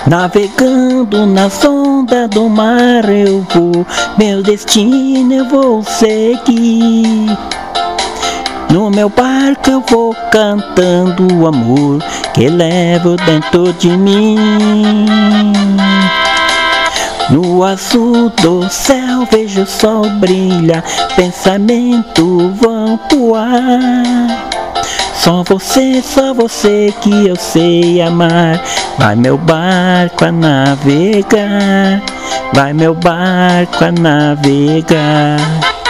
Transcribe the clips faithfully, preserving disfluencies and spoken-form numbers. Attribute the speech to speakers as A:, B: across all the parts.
A: Navegando nas ondas do mar eu vou, meu destino eu vou seguir. No meu barco eu vou cantando o amor que levo dentro de mim. No azul do céu vejo o sol brilhar, pensamentos vão voar. Só você, só você que eu sei amar. Vai meu barco a navegar, vai meu barco a navegar.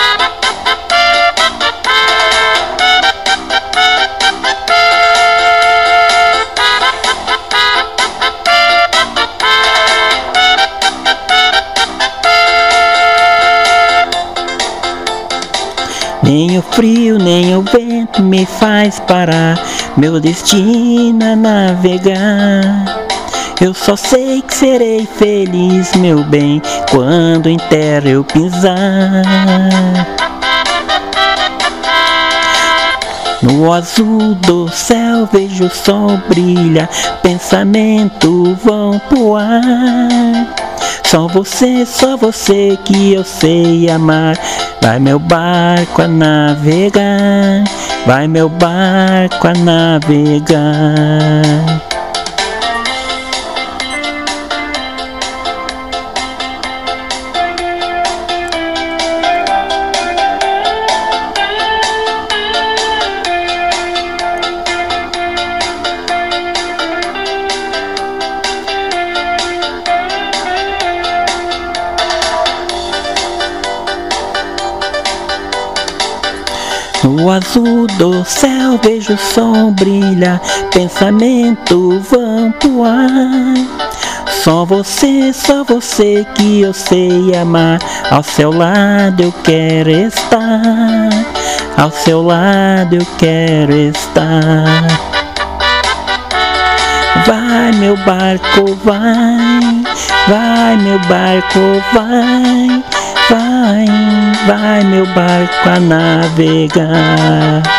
A: Nem o frio, nem o vento me faz parar, meu destino é navegar. Eu só sei que serei feliz, meu bem, quando em terra eu pisar. No azul do céu vejo o sol brilhar, pensamentos vão voar. Só você, só você que eu sei amar. Vai meu barco a navegar, vai meu barco a navegar. No azul do céu vejo o sol brilhar, pensamentos vão voar. Só você, só você que eu sei amar. Ao seu lado eu quero estar, ao seu lado eu quero estar. Vai meu barco, vai, vai meu barco, vai. Vai, vai meu barco a navegar.